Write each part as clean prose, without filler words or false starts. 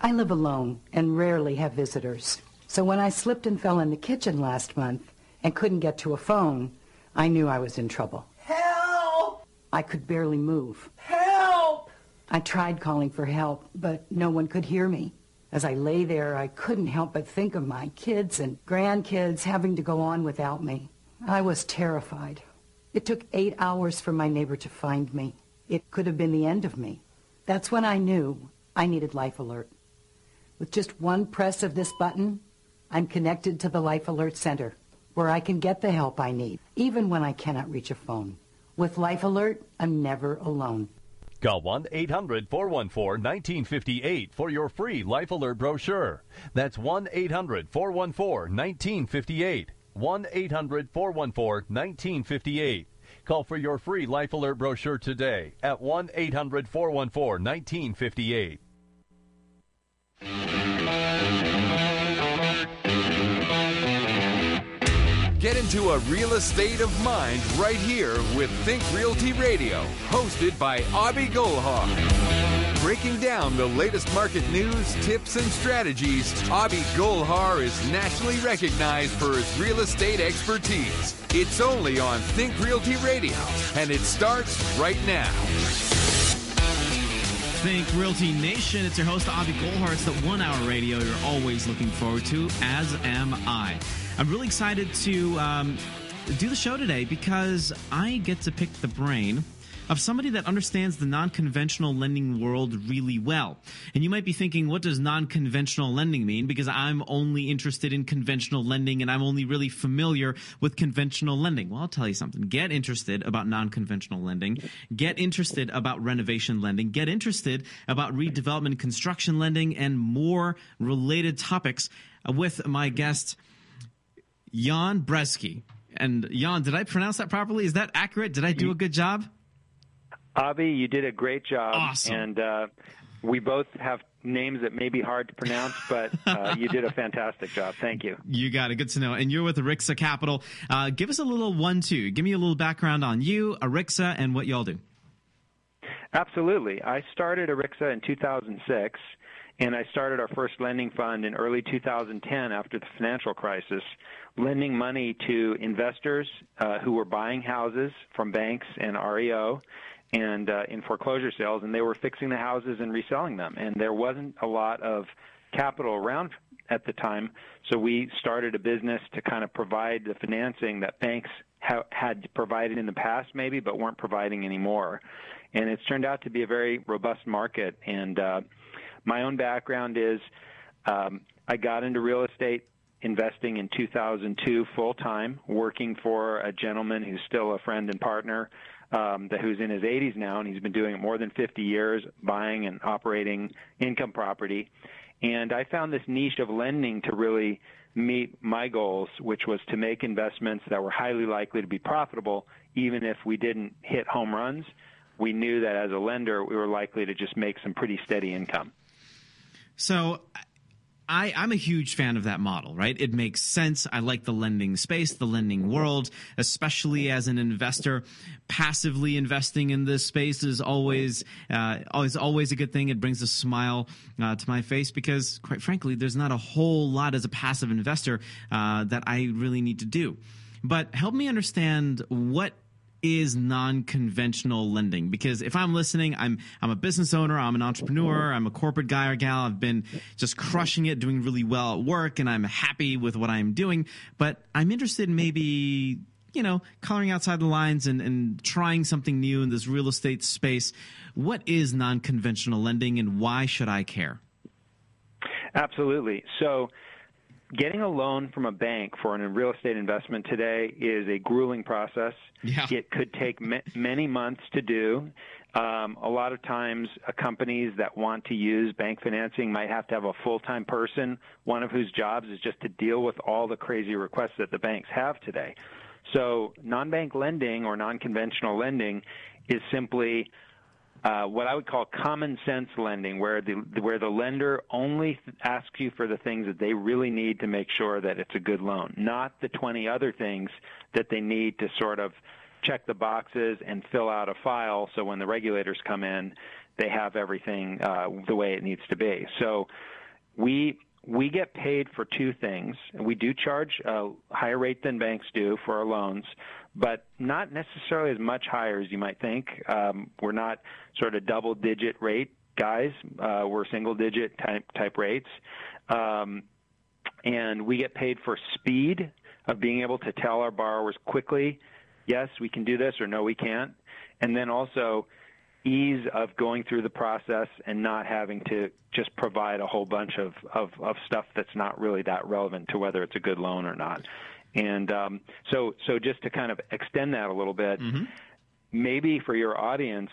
I live alone and rarely have visitors. So when I slipped and fell in the kitchen last month and couldn't get to a phone, I knew I was in trouble. Help! I could barely move. Help! I tried calling for help, but no one could hear me. As I lay there, I couldn't help but think of my kids and grandkids having to go on without me. I was terrified. It took 8 hours for my neighbor to find me. It could have been the end of me. That's when I knew I needed Life Alert. With just one press of this button, I'm connected to the Life Alert Center, where I can get the help I need, even when I cannot reach a phone. With Life Alert, I'm never alone. Call 1-800-414-1958 for your free Life Alert brochure. That's 1-800-414-1958. 1-800-414-1958. Call for your free Life Alert brochure today at 1-800-414-1958. Get into a real estate of mind right here with Think Realty Radio, hosted by Abhi Golhar. Breaking down the latest market news, tips, and strategies, Abhi Golhar is nationally recognized for his real estate expertise. It's only on Think Realty Radio, and it starts right now. Think Realty Nation. It's your host, Abhi Golhar. It's the 1 hour radio you're always looking forward to, as am I. I'm really excited to do the show today because I get to pick the brain of somebody that understands the non-conventional lending world really well. And you might be thinking, what does non-conventional lending mean? Because I'm only interested in conventional lending and I'm only really familiar with conventional lending. Well, I'll tell you something. Get interested about non-conventional lending. Get interested about renovation lending. Get interested about redevelopment and construction lending and more related topics with my guest, Jan Bresky. And Jan, did I pronounce that properly? Is that accurate? Did I do a good job? Abhi, you did a great job. Awesome. And we both have names that may be hard to pronounce, but you did a fantastic job. Thank you. You got it. Good to know. And you're with Arixa Capital. Give us a little 1-2. Give me a little background on you, Arixa, and what y'all do. Absolutely. I started Arixa in 2006, and I started our first lending fund in early 2010 after the financial crisis, lending money to investors who were buying houses from banks and REO and in foreclosure sales, and they were fixing the houses and reselling them. And there wasn't a lot of capital around at the time, so we started a business to kind of provide the financing that banks had provided in the past maybe, but weren't providing anymore. And it's turned out to be a very robust market. And my own background is I got into real estate investing in 2002 full-time, working for a gentleman who's still a friend and partner who's in his 80s now, and he's been doing it more than 50 years, buying and operating income property. And I found this niche of lending to really meet my goals, which was to make investments that were highly likely to be profitable, even if we didn't hit home runs. We knew that as a lender, we were likely to just make some pretty steady income. So I'm a huge fan of that model, right? It makes sense. I like the lending space, the lending world, especially as an investor. Passively investing in this space is always a good thing. It brings a smile to my face because, quite frankly, there's not a whole lot as a passive investor that I really need to do. But help me understand what is non-conventional lending, because if I'm listening, I'm a business owner, I'm an entrepreneur, I'm a corporate guy or gal, I've been just crushing it, doing really well at work, and I'm happy with what I'm doing, but I'm interested in maybe, coloring outside the lines and trying something new in this real estate space. What is non-conventional lending and why should I care? Absolutely. So getting a loan from a bank for a real estate investment today is a grueling process. Yeah. It could take many months to do. A lot of times, companies that want to use bank financing might have to have a full-time person, one of whose jobs is just to deal with all the crazy requests that the banks have today. So non-bank lending or non-conventional lending is simply what I would call common sense lending, where the lender only asks you for the things that they really need to make sure that it's a good loan, not the 20 other things that they need to sort of check the boxes and fill out a file so when the regulators come in, they have everything the way it needs to be. So we get paid for two things. We do charge a higher rate than banks do for our loans, but not necessarily as much higher as you might think. We're not sort of double-digit rate guys. We're single-digit type rates. And we get paid for speed of being able to tell our borrowers quickly, yes, we can do this, or no, we can't. And then also ease of going through the process and not having to just provide a whole bunch of stuff that's not really that relevant to whether it's a good loan or not. And so just to kind of extend that a little bit, maybe for your audience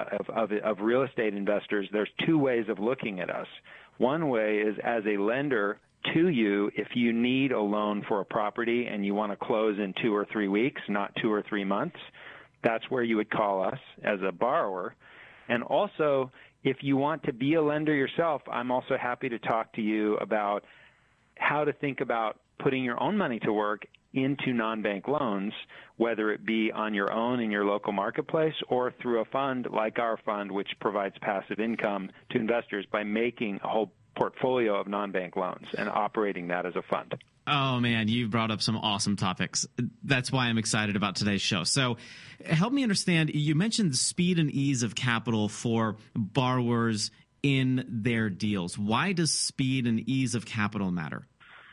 of real estate investors, there's two ways of looking at us. One way is as a lender to you, if you need a loan for a property and you want to close in 2 or 3 weeks, not 2 or 3 months, that's where you would call us as a borrower. And also, if you want to be a lender yourself, I'm also happy to talk to you about how to think about putting your own money to work into non-bank loans, whether it be on your own in your local marketplace or through a fund like our fund, which provides passive income to investors by making a whole portfolio of non-bank loans and operating that as a fund. Oh, man, you brought up some awesome topics. That's why I'm excited about today's show. So help me understand, you mentioned the speed and ease of capital for borrowers in their deals. Why does speed and ease of capital matter?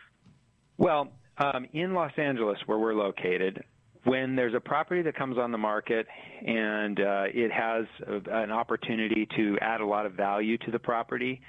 Well, in Los Angeles, where we're located, when there's a property that comes on the market and it has an opportunity to add a lot of value to the property,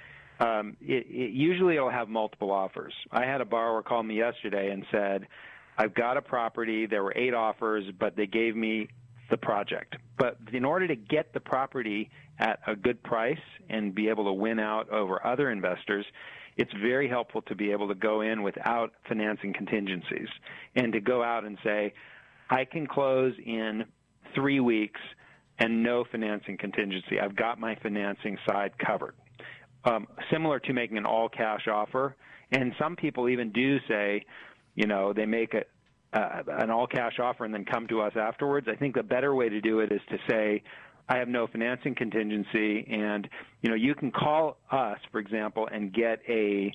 usually it'll have multiple offers. I had a borrower call me yesterday and said, I've got a property, there were 8 offers, but they gave me the project. But in order to get the property at a good price and be able to win out over other investors, it's very helpful to be able to go in without financing contingencies and to go out and say, I can close in 3 weeks and no financing contingency. I've got my financing side covered. Similar to making an all-cash offer. And some people even do say, they make an all-cash offer and then come to us afterwards. I think the better way to do it is to say, I have no financing contingency, and, you can call us, for example, and get a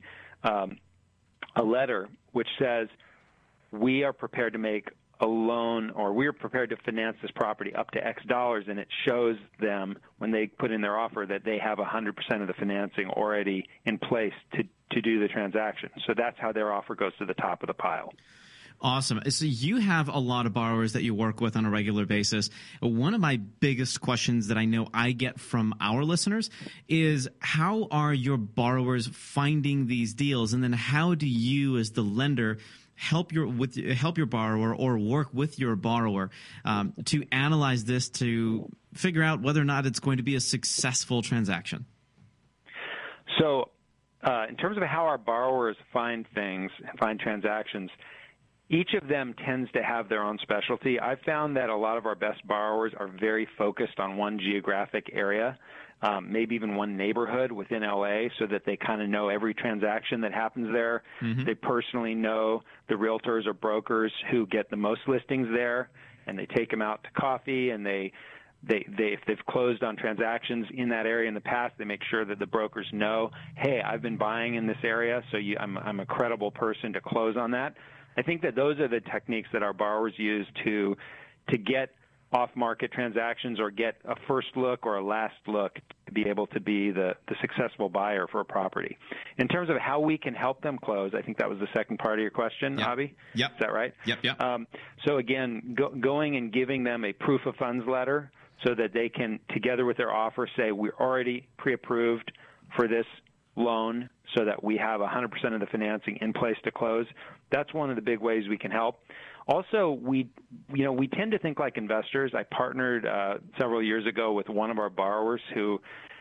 letter which says, we are prepared to make a loan, or we're prepared to finance this property up to X dollars, and it shows them when they put in their offer that they have 100% of the financing already in place to do the transaction. So that's how their offer goes to the top of the pile. Awesome. So you have a lot of borrowers that you work with on a regular basis. One of my biggest questions that I know I get from our listeners is, how are your borrowers finding these deals? And then how do you as the lender help your borrower or work with your borrower to analyze this to figure out whether or not it's going to be a successful transaction? So in terms of how our borrowers find transactions, each of them tends to have their own specialty. I've found that a lot of our best borrowers are very focused on one geographic area, maybe even one neighborhood within LA, so that they kind of know every transaction that happens there. Mm-hmm. They personally know the realtors or brokers who get the most listings there, and they take them out to coffee, and they if they've closed on transactions in that area in the past, they make sure that the brokers know, hey, I've been buying in this area, so I'm a credible person to close on that. I think that those are the techniques that our borrowers use to get off-market transactions or get a first look or a last look to be able to be the successful buyer for a property. In terms of how we can help them close, I think that was the second part of your question, Avi? Yep. Is that right? Yep. So again, going and giving them a proof of funds letter so that they can, together with their offer, say we're already pre-approved for this loan so that we have 100% of the financing in place to close. That's one of the big ways we can help. Also, we tend to think like investors. I partnered several years ago with one of our borrowers who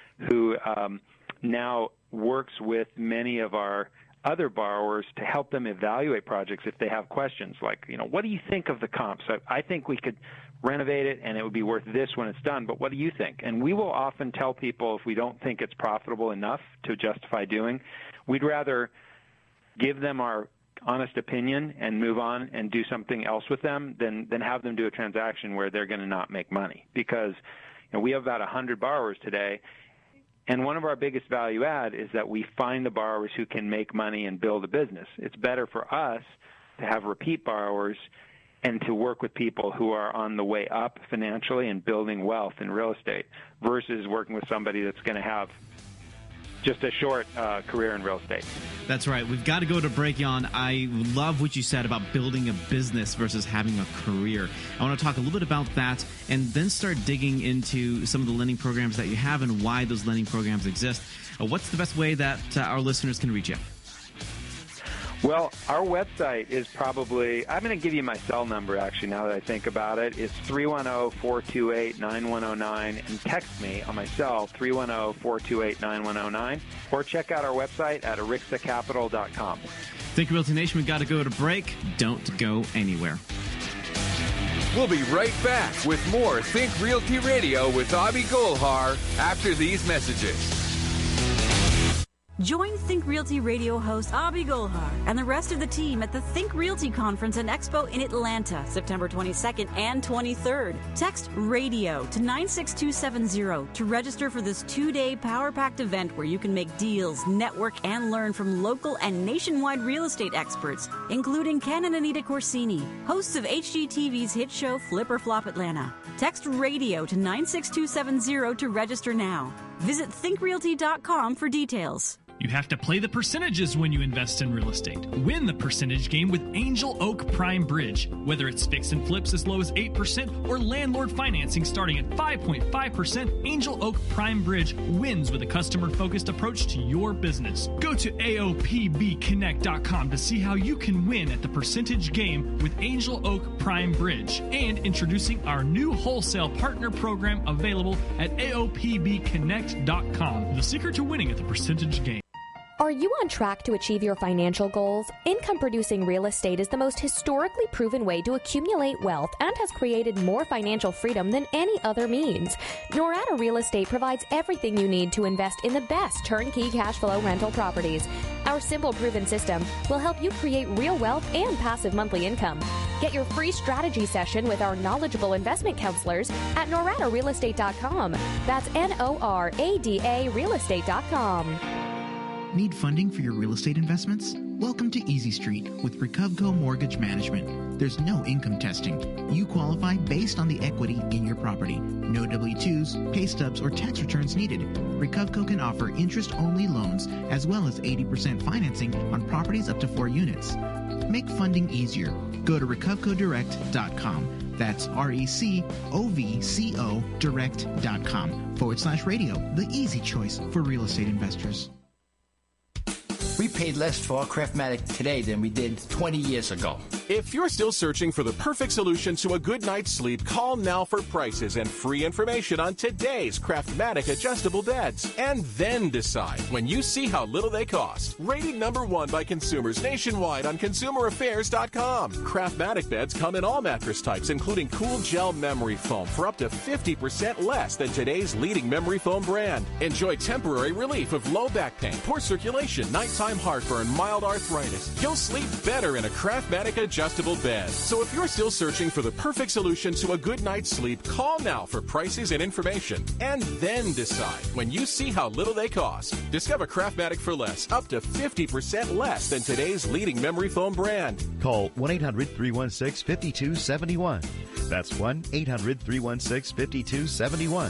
now works with many of our other borrowers to help them evaluate projects if they have questions like, what do you think of the comps? I think we could renovate it and it would be worth this when it's done, but what do you think? And we will often tell people if we don't think it's profitable enough to justify doing, we'd rather give them our honest opinion and move on and do something else with them than have them do a transaction where they're going to not make money. Because we have about 100 borrowers today, And one of our biggest value add is that we find the borrowers who can make money and build a business. It's better for us to have repeat borrowers and to work with people who are on the way up financially and building wealth in real estate versus working with somebody that's going to have just a short career in real estate. That's right. We've got to go to break, Jan. I love what you said about building a business versus having a career. I want to talk a little bit about that and then start digging into some of the lending programs that you have and why those lending programs exist. What's the best way that our listeners can reach you? Well, our website is probably, I'm going to give you my cell number, actually, now that I think about it. It's 310-428-9109, and text me on my cell, 310-428-9109, or check out our website at arixa.capital.com. Think Realty Nation, we've got to go to break. Don't go anywhere. We'll be right back with more Think Realty Radio with Abhi Golhar after these messages. Join Think Realty Radio host Abhi Golhar and the rest of the team at the Think Realty Conference and Expo in Atlanta, September 22nd and 23rd. Text RADIO to 96270 to register for this 2-day power-packed event where you can make deals, network, and learn from local and nationwide real estate experts, including Ken and Anita Corsini, hosts of HGTV's hit show Flip or Flop Atlanta. Text RADIO to 96270 to register now. Visit thinkrealty.com for details. You have to play the percentages when you invest in real estate. Win the percentage game with Angel Oak Prime Bridge. Whether it's fix and flips as low as 8% or landlord financing starting at 5.5%, Angel Oak Prime Bridge wins with a customer-focused approach to your business. Go to AOPBconnect.com to see how you can win at the percentage game with Angel Oak Prime Bridge. And introducing our new wholesale partner program available at AOPBconnect.com. The secret to winning at the percentage game. Are you on track to achieve your financial goals? Income-producing real estate is the most historically proven way to accumulate wealth and has created more financial freedom than any other means. Norada Real Estate provides everything you need to invest in the best turnkey cash flow rental properties. Our simple, proven system will help you create real wealth and passive monthly income. Get your free strategy session with our knowledgeable investment counselors at noradarealestate.com. That's NORADA realestate.com. Need funding for your real estate investments? Welcome to Easy Street with Recovco Mortgage Management. There's no income testing. You qualify based on the equity in your property. No W-2s, pay stubs, or tax returns needed. Recovco can offer interest-only loans as well as 80% financing on properties up to 4 units. Make funding easier. Go to recovcodirect.com. That's RECOVCO direct.com/radio. The easy choice for real estate investors. We paid less for our Craftmatic today than we did 20 years ago. If you're still searching for the perfect solution to a good night's sleep, call now for prices and free information on today's Craftmatic adjustable beds. And then decide when you see how little they cost. Rated #1 by consumers nationwide on ConsumerAffairs.com. Craftmatic beds come in all mattress types, including cool gel memory foam for up to 50% less than today's leading memory foam brand. Enjoy temporary relief of low back pain, poor circulation, nighttime heartburn, mild arthritis. You'll sleep better in a Craftmatic adjustable bed. So if you're still searching for the perfect solution to a good night's sleep, call now for prices and information. And then decide when you see how little they cost. Discover Craftmatic for less, up to 50% less than today's leading memory foam brand. Call 1-800-316-5271. That's 1-800-316-5271.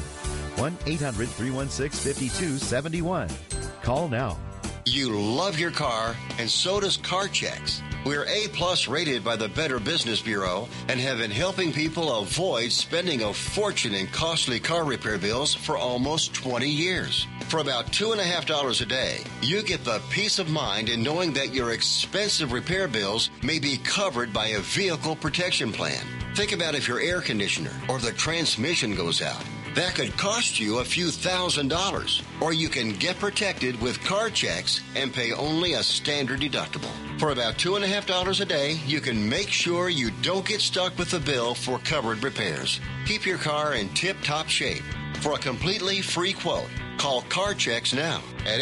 1-800-316-5271. Call now. You love your car, and so does CarChecks. We're A+ rated by the Better Business Bureau and have been helping people avoid spending a fortune in costly car repair bills for almost 20 years. For about $2.50 a day, you get the peace of mind in knowing that your expensive repair bills may be covered by a vehicle protection plan. Think about if your air conditioner or the transmission goes out. That could cost you a few $1,000s. Or you can get protected with CarChecks and pay only a standard deductible. For about $2.50 a day, you can make sure you don't get stuck with the bill for covered repairs. Keep your car in tip-top shape. For a completely free quote, call CarChecks now at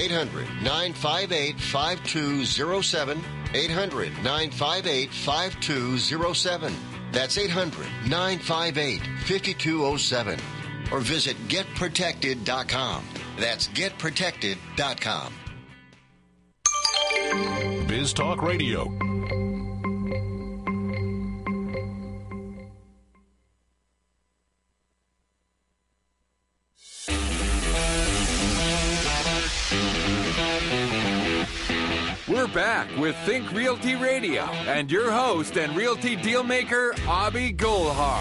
800-958-5207. 800-958-5207. That's 800-958-5207. Or visit GetProtected.com. That's getprotected.com. Biz Talk Radio. We're back with Think Realty Radio and your host and realty dealmaker, Abhi Golhar.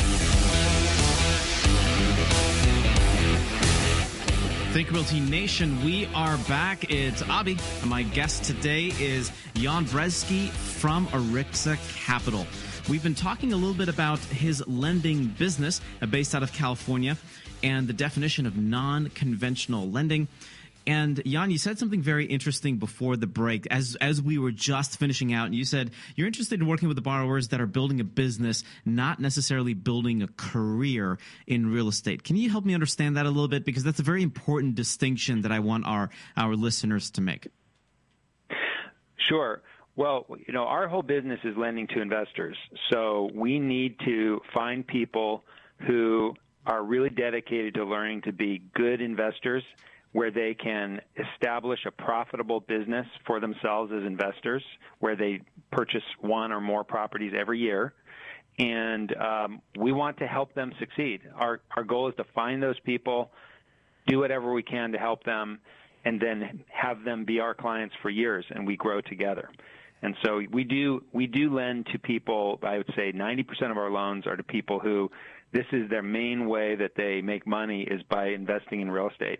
Think Realty Nation, we are back. It's Abhi. My guest today is Jan Bresky from Arixa Capital. We've been talking a little bit about his lending business based out of California and the definition of non-conventional lending. And Jan, you said something very interesting before the break as we were just finishing out. And you said you're interested in working with the borrowers that are building a business, not necessarily building a career in real estate. Can you help me understand that a little bit? Because that's a very important distinction that I want our listeners to make. Sure. Well, our whole business is lending to investors. So we need to find people who are really dedicated to learning to be good investors, where they can establish a profitable business for themselves as investors, where they purchase one or more properties every year. And we want to help them succeed. Our goal is to find those people, do whatever we can to help them, and then have them be our clients for years, and we grow together. And so we do lend to people. I would say 90% of our loans are to people who this is their main way that they make money is by investing in real estate.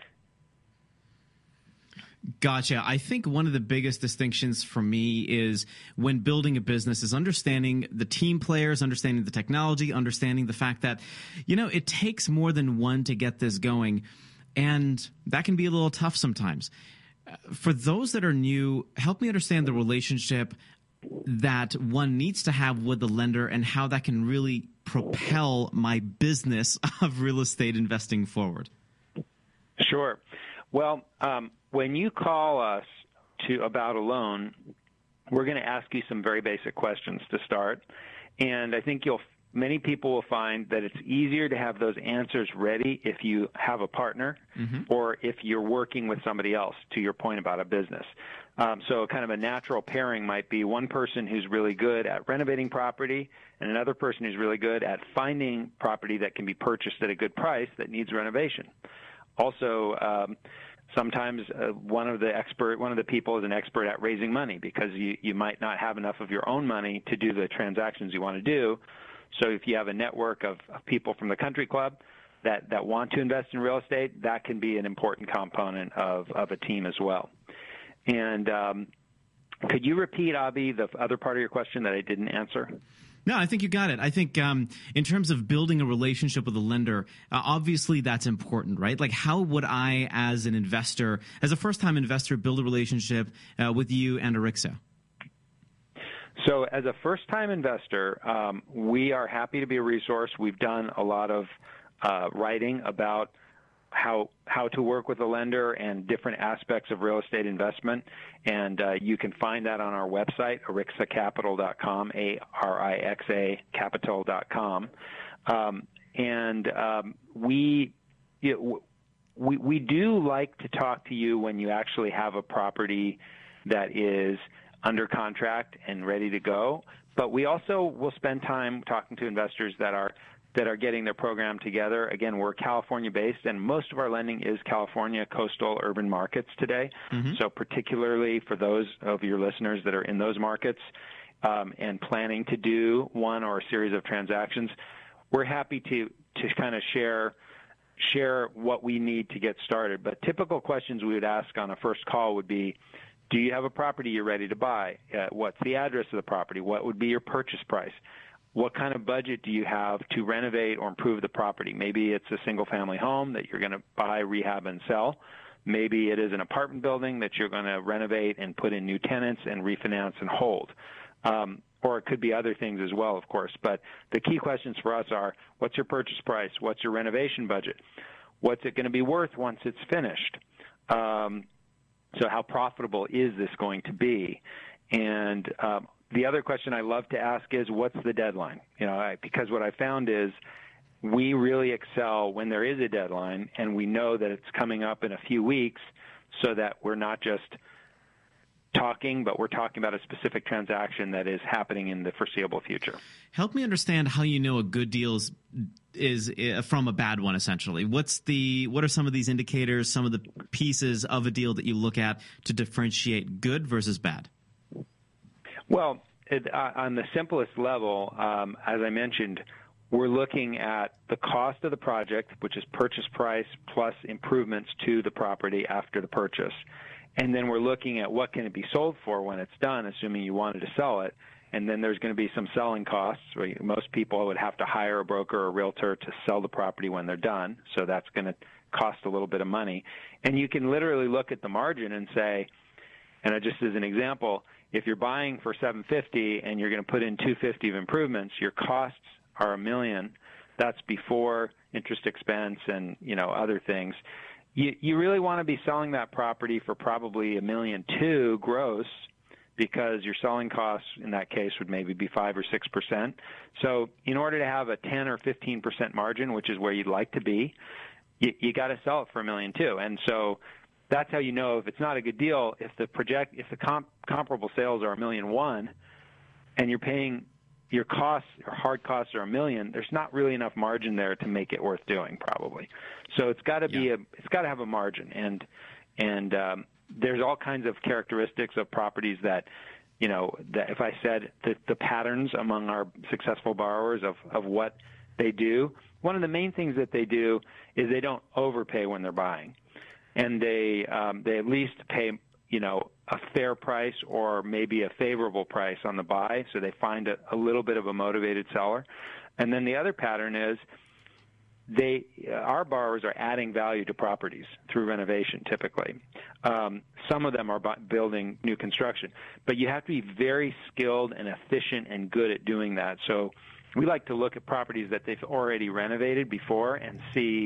Gotcha. I think one of the biggest distinctions for me is when building a business is understanding the team players, understanding the technology, understanding the fact that, it takes more than one to get this going. And that can be a little tough sometimes. For those that are new, help me understand the relationship that one needs to have with the lender and how that can really propel my business of real estate investing forward. Sure. Well, when you call us about a loan, we're going to ask you some very basic questions to start. And I think many people will find that it's easier to have those answers ready if you have a partner or if you're working with somebody else, to your point about a business. So kind of a natural pairing might be one person who's really good at renovating property and another person who's really good at finding property that can be purchased at a good price that needs renovation. Also, sometimes one of the people is an expert at raising money because you might not have enough of your own money to do the transactions you want to do. So if you have a network of people from the country club that want to invest in real estate, that can be an important component of a team as well. And could you repeat, Abhi, the other part of your question that I didn't answer? No, I think you got it. I think in terms of building a relationship with a lender, obviously that's important, right? Like how would I, as an investor, as a first-time investor, build a relationship with you and Arixa? So as a first-time investor, we are happy to be a resource. We've done a lot of writing about how to work with a lender and different aspects of real estate investment. And you can find that on our website, arixacapital.com, ARIXA capital.com. We do like to talk to you when you actually have a property that is under contract and ready to go. But we also will spend time talking to investors that are getting their program together. Again, we're California-based, and most of our lending is California coastal urban markets today. So particularly for those of your listeners that are in those markets and planning to do one or a series of transactions, we're happy to kind of share what we need to get started. But typical questions we would ask on a first call would be, do you have a property you're ready to buy? What's the address of the property? What would be your purchase price? What kind of budget do you have to renovate or improve the property? Maybe it's a single-family home that you're going to buy, rehab, and sell. Maybe it is an apartment building that you're going to renovate and put in new tenants and refinance and hold. Or it could be other things as well, of course. But the key questions for us are, what's your purchase price? What's your renovation budget? What's it going to be worth once it's finished? So how profitable is this going to be? And the other question I love to ask is, what's the deadline? Because what I found is we really excel when there is a deadline and we know that it's coming up in a few weeks, so that we're not just talking, but we're talking about a specific transaction that is happening in the foreseeable future. Help me understand how you know a good deal is from a bad one, essentially. What are some of these indicators, some of the pieces of a deal that you look at to differentiate good versus bad? Well, on the simplest level, as I mentioned, we're looking at the cost of the project, which is purchase price plus improvements to the property after the purchase. And then we're looking at what can it be sold for when it's done, assuming you wanted to sell it. And then there's going to be some selling costs. Most people would have to hire a broker or a realtor to sell the property when they're done. So that's going to cost a little bit of money. And you can literally look at the margin and say, and just as an example, if you're buying for $750 and you're going to put in $250 of improvements, your costs are $1 million. That's before interest expense and, other things. You really want to be selling that property for probably $1.2 million gross, because your selling costs in that case would maybe be 5 or 6%. So in order to have a 10 or 15% margin, which is where you'd like to be, you got to sell it for $1.2 million. And so that's how you know if it's not a good deal. If the comparable sales are $1.1 million, and you're paying your costs or hard costs are $1 million, there's not really enough margin there to make it worth doing, probably. So it's got to be it's got to have a margin, and there's all kinds of characteristics of properties that, that if I said the patterns among our successful borrowers of what they do, one of the main things that they do is they don't overpay when they're buying, and they at least pay a fair price or maybe a favorable price on the buy, so they find a little bit of a motivated seller. And then the other pattern is our borrowers are adding value to properties through renovation typically. Some of them are building new construction, but you have to be very skilled and efficient and good at doing that. So we like to look at properties that they've already renovated before and see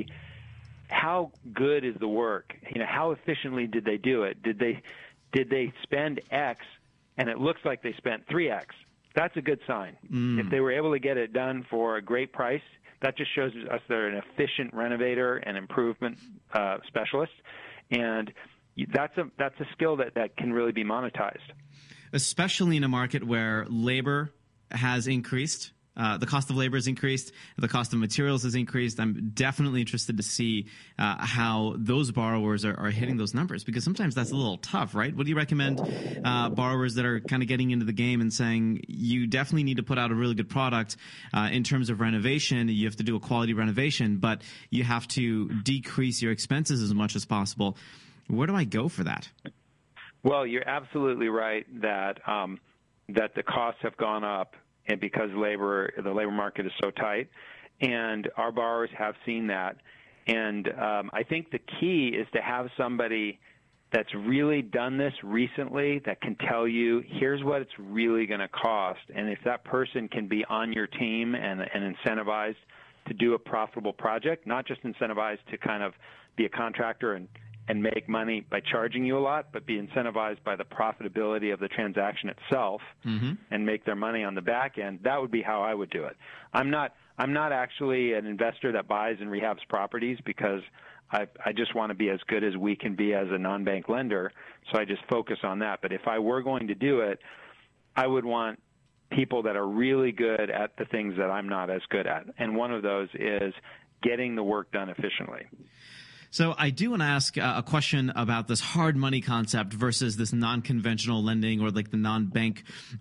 how good is the work. How efficiently did they do it? Did they spend X and it looks like they spent 3X? That's a good sign. If they were able to get it done for a great price, that just shows us they're an efficient renovator and improvement specialist, and that's a skill that can really be monetized. Especially in a market where labor has increased. The cost of labor has increased. The cost of materials has increased. I'm definitely interested to see how those borrowers are hitting those numbers, because sometimes that's a little tough, right? What do you recommend borrowers that are kind of getting into the game and saying you definitely need to put out a really good product in terms of renovation? You have to do a quality renovation, but you have to decrease your expenses as much as possible. Where do I go for that? Well, you're absolutely right that that the costs have gone up, and because the labor market is so tight, and our borrowers have seen that. And I think the key is to have somebody that's really done this recently that can tell you, here's what it's really going to cost. And if that person can be on your team and incentivized to do a profitable project, not just incentivized to kind of be a contractor and make money by charging you a lot, but be incentivized by the profitability of the transaction itself and make their money on the back end, that would be how I would do it. I'm not actually an investor that buys and rehabs properties, because I just want to be as good as we can be as a non-bank lender, so I just focus on that. But if I were going to do it, I would want people that are really good at the things that I'm not as good at. And one of those is getting the work done efficiently. So I do want to ask a question about this hard money concept versus this non-conventional lending, or like the non-bank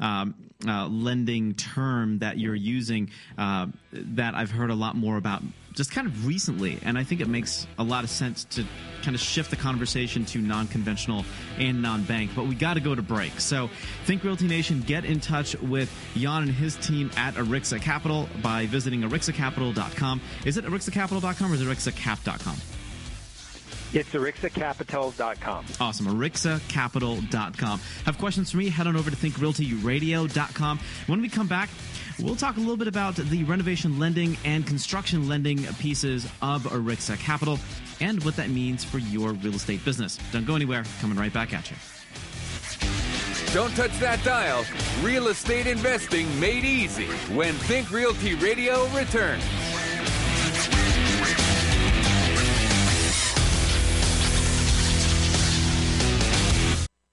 lending term that you're using that I've heard a lot more about just kind of recently. And I think it makes a lot of sense to kind of shift the conversation to non-conventional and non-bank. But we got to go to break. So Think Realty Nation, get in touch with Jan and his team at Arixa Capital by visiting arixacapital.com. Is it arixacapital.com or is it arixacap.com? It's arixacapital.com. Awesome. arixacapital.com. Have questions for me? Head on over to thinkrealtyradio.com. When we come back, we'll talk a little bit about the renovation lending and construction lending pieces of Arixa Capital and what that means for your real estate business. Don't go anywhere. Coming right back at you. Don't touch that dial. Real estate investing made easy when Think Realty Radio returns.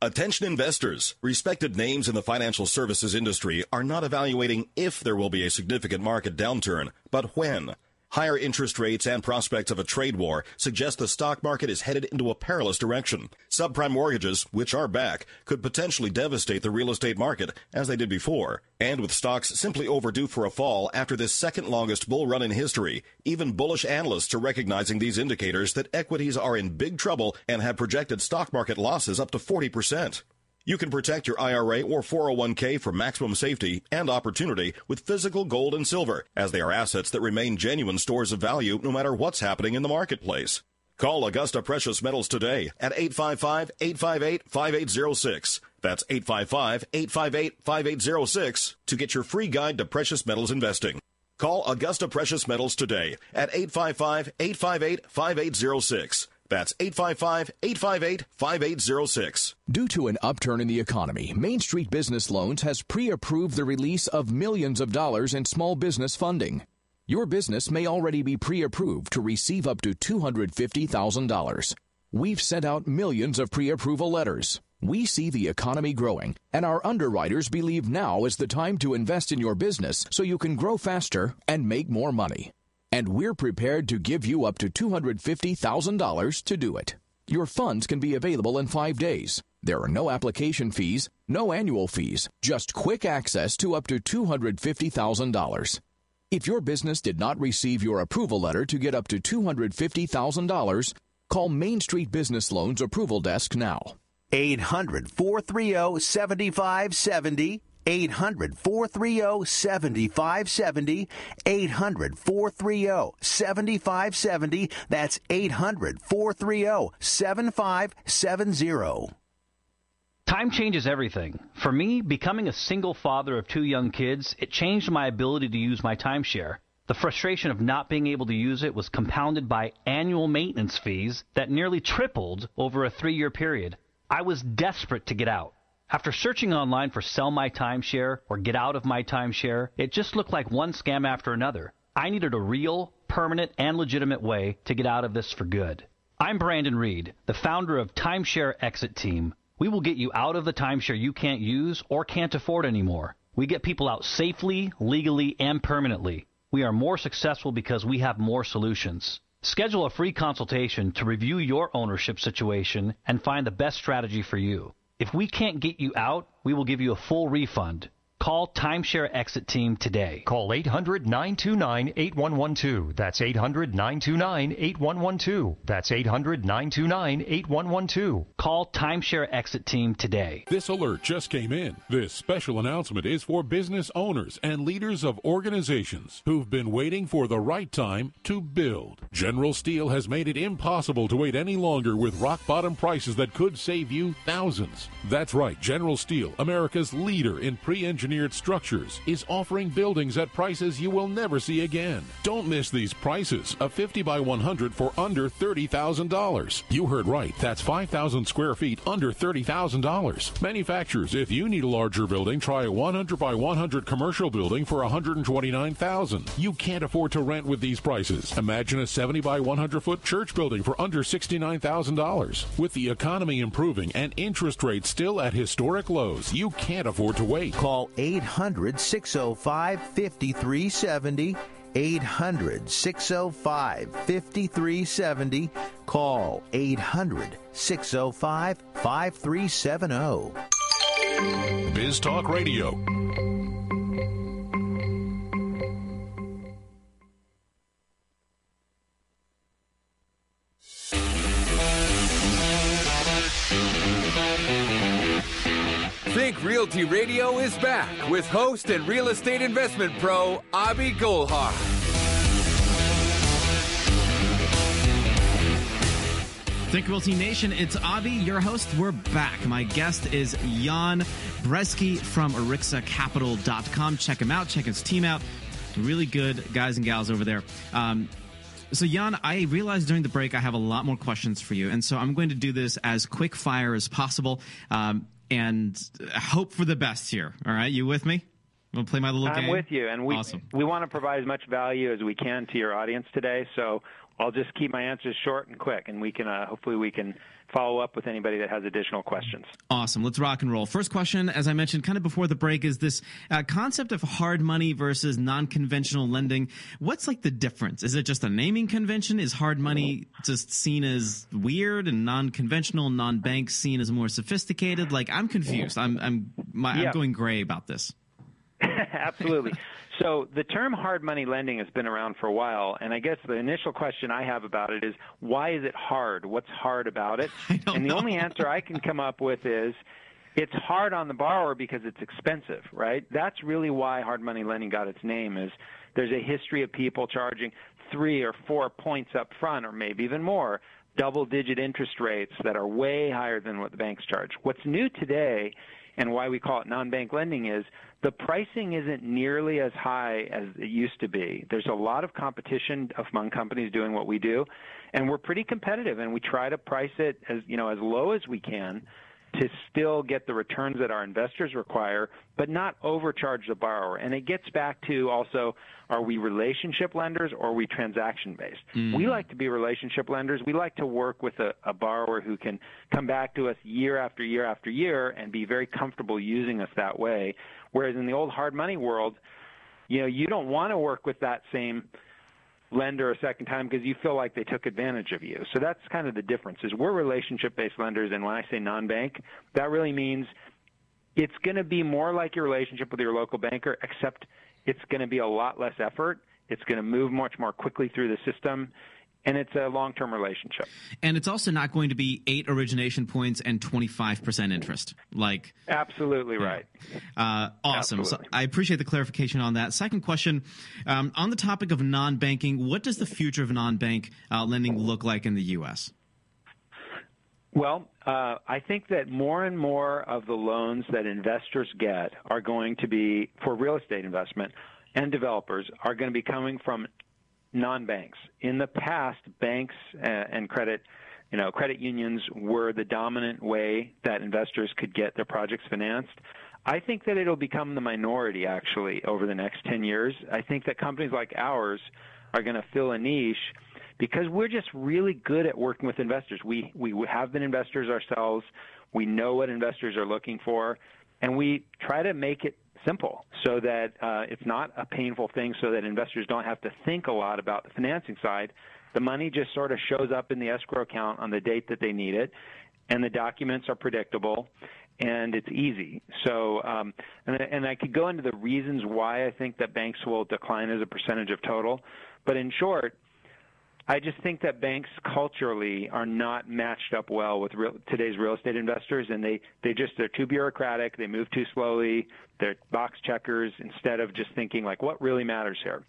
Attention investors. Respected names in the financial services industry are not evaluating if there will be a significant market downturn, but when. Higher interest rates and prospects of a trade war suggest the stock market is headed into a perilous direction. Subprime mortgages, which are back, could potentially devastate the real estate market, as they did before. And with stocks simply overdue for a fall after this second longest bull run in history, even bullish analysts are recognizing these indicators that equities are in big trouble and have projected stock market losses up to 40%. You can protect your IRA or 401k for maximum safety and opportunity with physical gold and silver, as they are assets that remain genuine stores of value no matter what's happening in the marketplace. Call Augusta Precious Metals today at 855-858-5806. That's 855-858-5806 to get your free guide to precious metals investing. Call Augusta Precious Metals today at 855-858-5806. That's 855-858-5806. Due to an upturn in the economy, Main Street Business Loans has pre-approved the release of millions of dollars in small business funding. Your business may already be pre-approved to receive up to $250,000. We've sent out millions of pre-approval letters. We see the economy growing, and our underwriters believe now is the time to invest in your business so you can grow faster and make more money. And we're prepared to give you up to $250,000 to do it. Your funds can be available in 5 days. There are no application fees, no annual fees, just quick access to up to $250,000. If your business did not receive your approval letter to get up to $250,000, call Main Street Business Loans Approval Desk now. 800-430-7570. 800-430-7570. 800-430-7570. That's 800-430-7570. Time changes everything. For me, becoming a single father of 2 young kids, it changed my ability to use my timeshare. The frustration of not being able to use it was compounded by annual maintenance fees that nearly tripled over a 3-year period. I was desperate to get out. After searching online for sell my timeshare or get out of my timeshare, it just looked like one scam after another. I needed a real, permanent, and legitimate way to get out of this for good. I'm Brandon Reed, the founder of Timeshare Exit Team. We will get you out of the timeshare you can't use or can't afford anymore. We get people out safely, legally, and permanently. We are more successful because we have more solutions. Schedule a free consultation to review your ownership situation and find the best strategy for you. If we can't get you out, we will give you a full refund. Call Timeshare Exit Team today. Call 800-929-8112. That's 800-929-8112. That's 800-929-8112. Call Timeshare Exit Team today. This alert just came in. This special announcement is for business owners and leaders of organizations who've been waiting for the right time to build. General Steel has made it impossible to wait any longer with rock-bottom prices that could save you thousands. That's right. General Steel, America's leader in pre-engineered structures, is offering buildings at prices you will never see again. Don't miss these prices. A 50 by 100 for under $30,000. You heard right. That's 5,000 square feet under $30,000. Manufacturers, if you need a larger building, try a 100 by 100 commercial building for $129,000. You can't afford to rent with these prices. Imagine a 70 by 100 foot church building for under $69,000. With the economy improving and interest rates still at historic lows, you can't afford to wait. Call 800-605-5370. 800-605-5370. Call 800-605-5370. Biz Talk Radio. Think Realty Radio is back with host and real estate investment pro, Abhi Golhar. Think Realty Nation, it's Abhi, your host. We're back. My guest is Jan Bresky from ArixaCapital.com. Check him out. Check his team out. Really good guys and gals over there. So, Jan, I realized during the break I have a lot more questions for you, and so I'm going to do this as quick fire as possible. And hope for the best here. All right, you with me? We'll play my little game. I'm with you, and we awesome. We want to provide as much value as we can to your audience today. So I'll just keep my answers short and quick, and we can hopefully we can follow up with anybody that has additional questions. Awesome. Let's rock and roll. First question, as I mentioned kind of before the break, is this concept of hard money versus non-conventional lending. What's like the difference? Is it just a naming convention? Is hard money just seen as weird and non-conventional, non-bank seen as more sophisticated? Like, I'm confused. I'm going gray about this. Absolutely. So the term hard money lending has been around for a while, and I guess the initial question I have about it is, why is it hard? What's hard about it? And the only answer I can come up with is, it's hard on the borrower because it's expensive, right? That's really why hard money lending got its name, is there's a history of people charging 3 or 4 points up front, or maybe even more, double-digit interest rates that are way higher than what the banks charge. What's new today, and why we call it non-bank lending, is the pricing isn't nearly as high as it used to be. There's a lot of competition among companies doing what we do, and we're pretty competitive, and we try to price it as low as we can to still get the returns that our investors require, but not overcharge the borrower. And it gets back to also, are we relationship lenders or are we transaction-based? Mm-hmm. We like to be relationship lenders. We like to work with a borrower who can come back to us year after year after year and be very comfortable using us that way. Whereas in the old hard money world, you don't want to work with that same lender a second time because you feel like they took advantage of you. So that's kind of the difference, is we're relationship-based lenders, and when I say non-bank, that really means it's going to be more like your relationship with your local banker, except it's going to be a lot less effort. It's going to move much more quickly through the system, and it's a long-term relationship. And it's also not going to be 8 origination points and 25% interest. Absolutely right. Awesome. Absolutely. So I appreciate the clarification on that. Second question, on the topic of non-banking, what does the future of non-bank lending look like in the U.S.? Well, I think that more and more of the loans that investors get are going to be, for real estate investment and developers, are going to be coming from non-banks. In the past, banks and credit unions were the dominant way that investors could get their projects financed. I think that it'll become the minority, actually, over the next 10 years. I think that companies like ours are going to fill a niche because we're just really good at working with investors. We have been investors ourselves. We know what investors are looking for, and we try to make it simple so that it's not a painful thing, so that investors don't have to think a lot about the financing side. The money just sort of shows up in the escrow account on the date that they need it, and the documents are predictable, and it's easy. So, and I could go into the reasons why I think that banks will decline as a percentage of total, but in short, I just think that banks culturally are not matched up well with today's real estate investors, and they're too bureaucratic. They move too slowly. They're box checkers instead of just thinking like, what really matters here?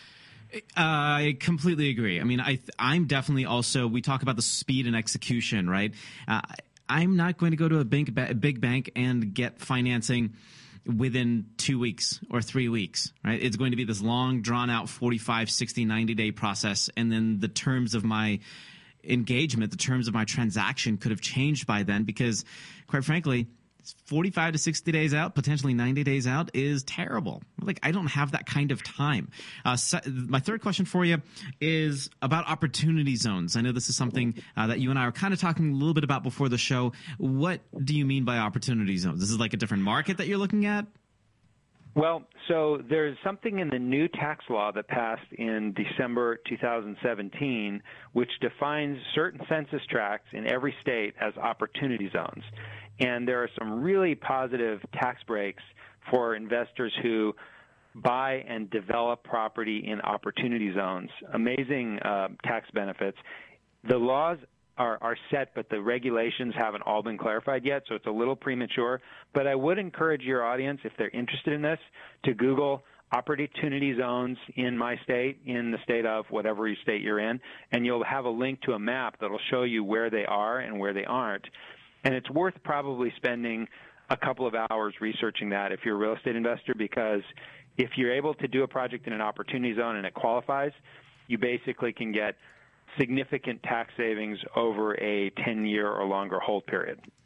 I completely agree. I mean, I'm definitely also, we talk about the speed and execution, right? I'm not going to go to a big bank and get financing within 2 weeks or 3 weeks, right? It's going to be this long, drawn-out 45, 60, 90-day process, and then the terms of my engagement, the terms of my transaction could have changed by then because, quite frankly, 45 to 60 days out, potentially 90 days out is terrible. I don't have that kind of time. My third question for you is about opportunity zones. I know this is something that you and I were kind of talking a little bit about before the show. What do you mean by opportunity zones? This is like a different market that you're looking at? Well, so there's something in the new tax law that passed in December 2017 which defines certain census tracts in every state as opportunity zones. And there are some really positive tax breaks for investors who buy and develop property in opportunity zones. Amazing tax benefits. The laws are set, but the regulations haven't all been clarified yet, so it's a little premature. But I would encourage your audience, if they're interested in this, to Google opportunity zones in my state, in the state of whatever state you're in, and you'll have a link to a map that'll show you where they are and where they aren't. And it's worth probably spending a couple of hours researching that if you're a real estate investor, because if you're able to do a project in an opportunity zone and it qualifies, you basically can get significant tax savings over a 10-year or longer hold period.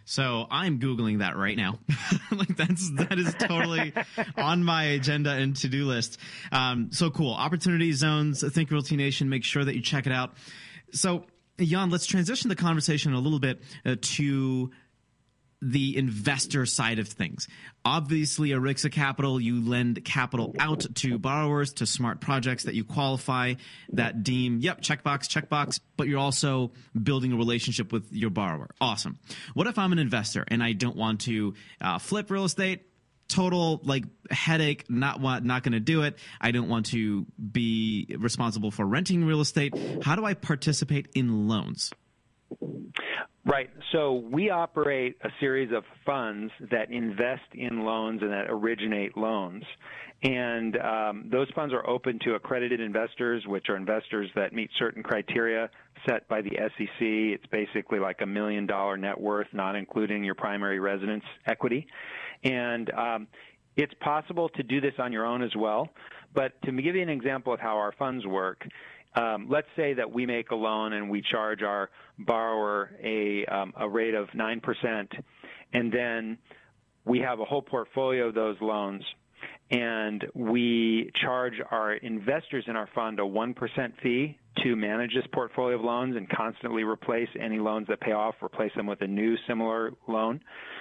So I'm Googling that right now. Like that is totally on my agenda and to-do list. So cool. Opportunity Zones, Think Realty Nation. Make sure that you check it out. So Jan, let's transition the conversation a little bit to the investor side of things. Obviously, Arixa Capital, you lend capital out to borrowers, to smart projects that you qualify, that deem, checkbox, but you're also building a relationship with your borrower. Awesome. What if I'm an investor and I don't want to flip real estate? Total headache, not going to do it. I don't want to be responsible for renting real estate. How do I participate in loans? Right. So we operate a series of funds that invest in loans and that originate loans. And those funds are open to accredited investors, which are investors that meet certain criteria set by the SEC. It's basically like $1 million net worth, not including your primary residence equity. And it's possible to do this on your own as well. But to give you an example of how our funds work, let's say that we make a loan and we charge our borrower a rate of 9%, and then we have a whole portfolio of those loans, and we charge our investors in our fund a 1% fee to manage this portfolio of loans and constantly replace any loans that pay off, replace them with a new similar loan.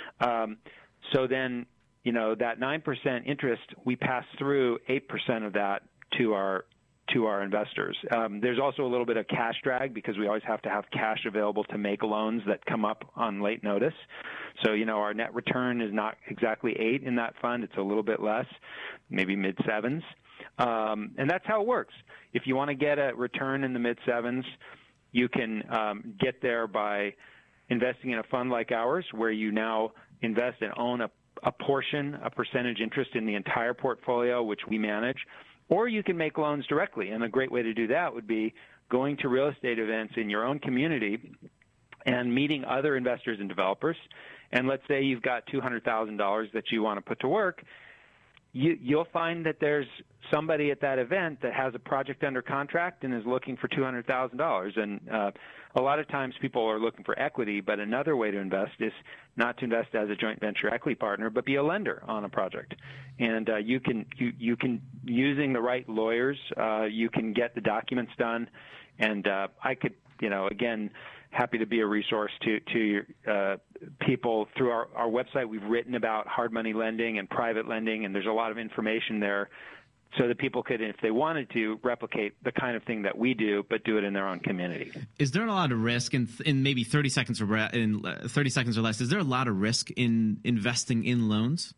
So then, that 9% interest, we pass through 8% of that to our investors. There's also a little bit of cash drag because we always have to have cash available to make loans that come up on late notice. So, our net return is not exactly 8 in that fund. It's a little bit less, maybe mid-7s. And that's how it works. If you want to get a return in the mid-7s, you can get there by investing in a fund like ours where you now invest and own a percentage interest in the entire portfolio, which we manage. Or you can make loans directly, and a great way to do that would be going to real estate events in your own community and meeting other investors and developers. And let's say you've got $200,000 that you want to put to work. You'll find that there's somebody at that event that has a project under contract and is looking for $200,000. And a lot of times people are looking for equity, but another way to invest is not to invest as a joint venture equity partner, but be a lender on a project. And you can using the right lawyers, you can get the documents done. And I could, again, happy to be a resource to people through our website. We've written about hard money lending and private lending, and there's a lot of information there so that people could, if they wanted to, replicate the kind of thing that we do, but do it in their own community. Is there a lot of risk in maybe 30 seconds or less? Is there a lot of risk in investing in loans?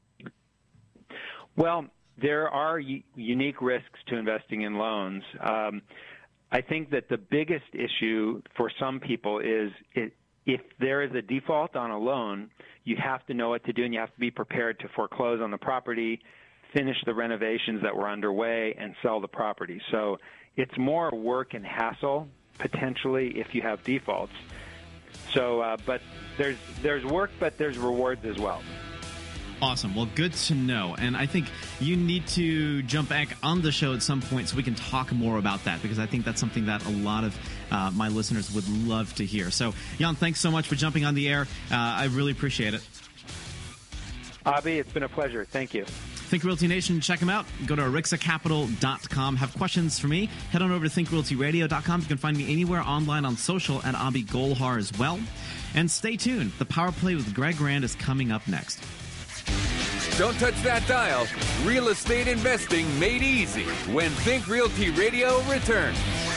Well, there are unique risks to investing in loans. I think that the biggest issue for some people is if there is a default on a loan, you have to know what to do, and you have to be prepared to foreclose on the property, finish the renovations that were underway, and sell the property. So it's more work and hassle, potentially, if you have defaults. So, but there's work, but there's rewards as well. Awesome. Well, good to know. And I think you need to jump back on the show at some point so we can talk more about that, because I think that's something that a lot of my listeners would love to hear. So, Jan, thanks so much for jumping on the air. I really appreciate it. Avi, it's been a pleasure. Thank you. Think Realty Nation, check them out. Go to arixacapital.com. Have questions for me? Head on over to thinkrealtyradio.com. You can find me anywhere online on social at Avi Golhar as well. And stay tuned. The Power Play with Greg Rand is coming up next. Don't touch that dial. Real estate investing made easy when Think Realty Radio returns.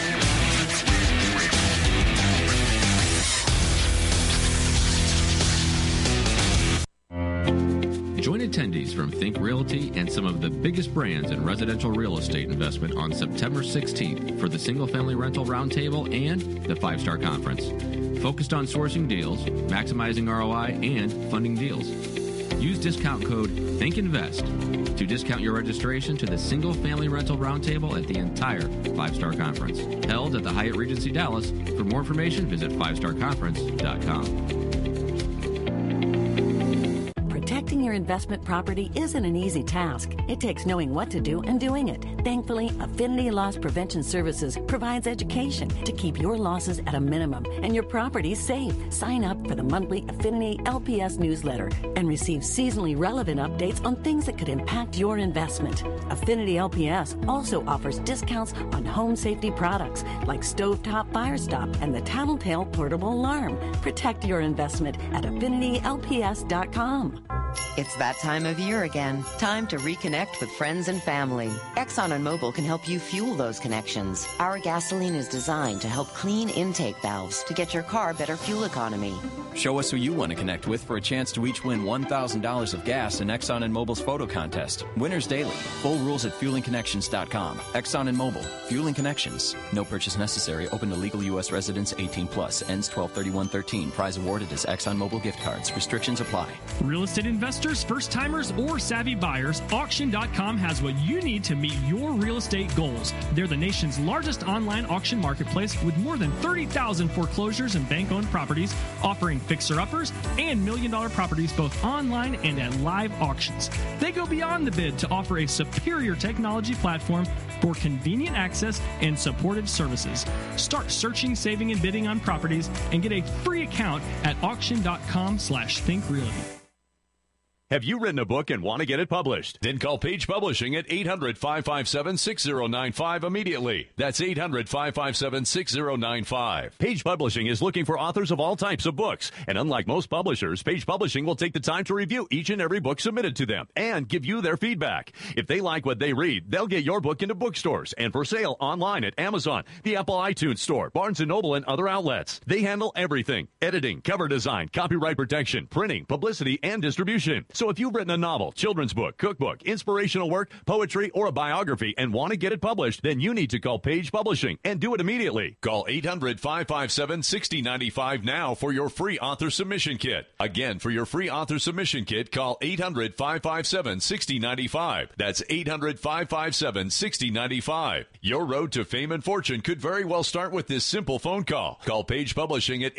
Join attendees from Think Realty and some of the biggest brands in residential real estate investment on September 16th for the Single Family Rental Roundtable and the 5-Star Conference. Focused on sourcing deals, maximizing ROI, and funding deals. Use discount code ThinkInvest to discount your registration to the Single Family Rental Roundtable at the entire 5-Star Conference. Held at the Hyatt Regency Dallas. For more information, visit 5starconference.com. Protecting your investment property isn't an easy task. It takes knowing what to do and doing it. Thankfully, Affinity Loss Prevention Services provides education to keep your losses at a minimum and your property safe. Sign up for the monthly Affinity LPS newsletter and receive seasonally relevant updates on things that could impact your investment. Affinity LPS also offers discounts on home safety products like Stovetop Fire Stop and the Tattletale Portable Alarm. Protect your investment at AffinityLPS.com. It's that time of year again. Time to reconnect with friends and family. Exxon and Mobil can help you fuel those connections. Our gasoline is designed to help clean intake valves to get your car better fuel economy. Show us who you want to connect with for a chance to each win $1,000 of gas in Exxon and Mobil's photo contest. Winners daily. Full rules at fuelingconnections.com. Exxon and Mobil. Fueling Connections. No purchase necessary. Open to legal U.S. residents 18 plus. Ends 12/31/13. Prize awarded as Exxon Mobil gift cards. Restrictions apply. Real estate investors, first-timers, or savvy buyers, Auction.com has what you need to meet your real estate goals. They're the nation's largest online auction marketplace with more than 30,000 foreclosures and bank-owned properties, offering fixer-uppers and million-dollar properties both online and at live auctions. They go beyond the bid to offer a superior technology platform for convenient access and supportive services. Start searching, saving, and bidding on properties and get a free account at auction.com/thinkrealty. Have you written a book and want to get it published? Then call Page Publishing at 800-557-6095 immediately. That's 800-557-6095. Page Publishing is looking for authors of all types of books. And unlike most publishers, Page Publishing will take the time to review each and every book submitted to them and give you their feedback. If they like what they read, they'll get your book into bookstores and for sale online at Amazon, the Apple iTunes Store, Barnes & Noble, and other outlets. They handle everything: editing, cover design, copyright protection, printing, publicity, and distribution. So if you've written a novel, children's book, cookbook, inspirational work, poetry, or a biography and want to get it published, then you need to call Page Publishing and do it immediately. Call 800-557-6095 now for your free author submission kit. Again, for your free author submission kit, call 800-557-6095. That's 800-557-6095. Your road to fame and fortune could very well start with this simple phone call. Call Page Publishing at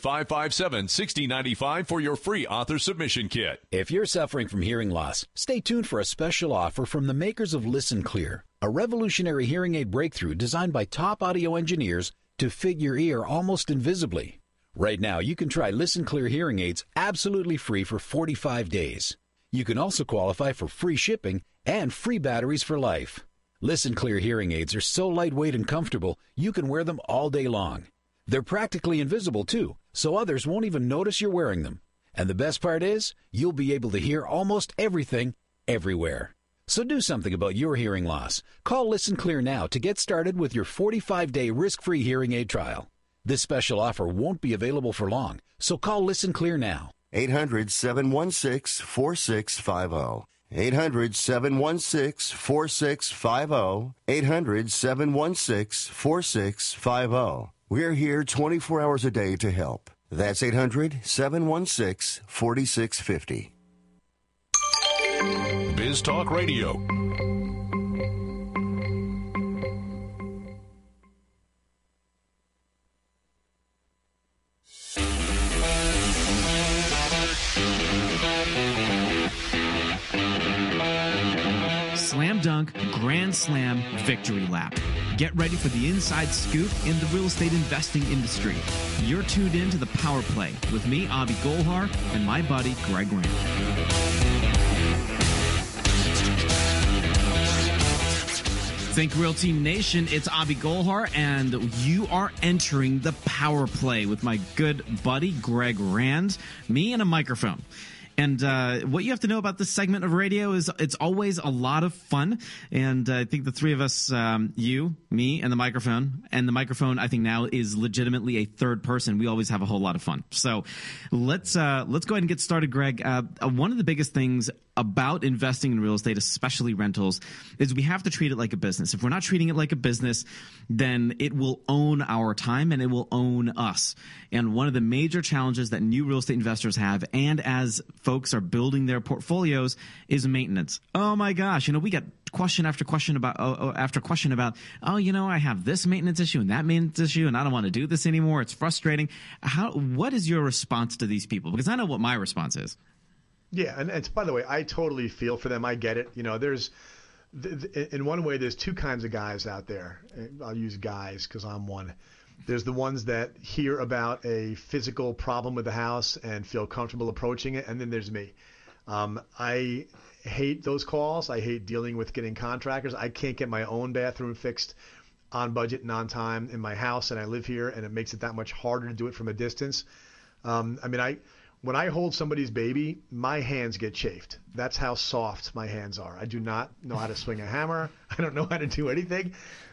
800-557-6095 for your free author submission kit. If you're suffering from hearing loss, stay tuned for a special offer from the makers of Listen Clear, a revolutionary hearing aid breakthrough designed by top audio engineers to fit your ear almost invisibly. Right now, you can try Listen Clear hearing aids absolutely free for 45 days. You can also qualify for free shipping and free batteries for life. Listen Clear hearing aids are so lightweight and comfortable, you can wear them all day long. They're practically invisible, too, so others won't even notice you're wearing them. And the best part is, you'll be able to hear almost everything, everywhere. So do something about your hearing loss. Call Listen Clear now to get started with your 45-day risk-free hearing aid trial. This special offer won't be available for long, so call Listen Clear now. 800-716-4650. 800-716-4650. 800-716-4650. We're here 24 hours a day to help. That's 800-716-4650. Biz Talk Radio. Slam dunk, grand slam, victory lap. Get ready for the inside scoop in the real estate investing industry. You're tuned in to The Power Play with me, Avi Golhar, and my buddy, Greg Rand. Think Realty Nation, it's Avi Golhar, and you are entering The Power Play with my good buddy, Greg Rand, me and a microphone. And what you have to know about this segment of radio is it's always a lot of fun. And I think the three of us, you, me, and the microphone, I think now is legitimately a third person. We always have a whole lot of fun. So let's go ahead and get started, Greg. One of the biggest things about investing in real estate, especially rentals, is we have to treat it like a business. If we're not treating it like a business, then it will own our time and it will own us. And one of the major challenges that new real estate investors have, and as folks are building their portfolios, is maintenance. Oh my gosh, we get question after question about, I have this maintenance issue and that maintenance issue, and I don't want to do this anymore. It's frustrating. What is your response to these people? Because I know what my response is. Yeah, and it's, by the way, I totally feel for them. I get it. You know, there's in one way, there's two kinds of guys out there. I'll use guys because I'm one. There's the ones that hear about a physical problem with the house and feel comfortable approaching it, and then there's me. I hate those calls. I hate dealing with getting contractors. I can't get my own bathroom fixed on budget and on time in my house, and I live here, and it makes it that much harder to do it from a distance. When I hold somebody's baby, my hands get chafed. That's how soft my hands are. I do not know how to swing a hammer. I don't know how to do anything.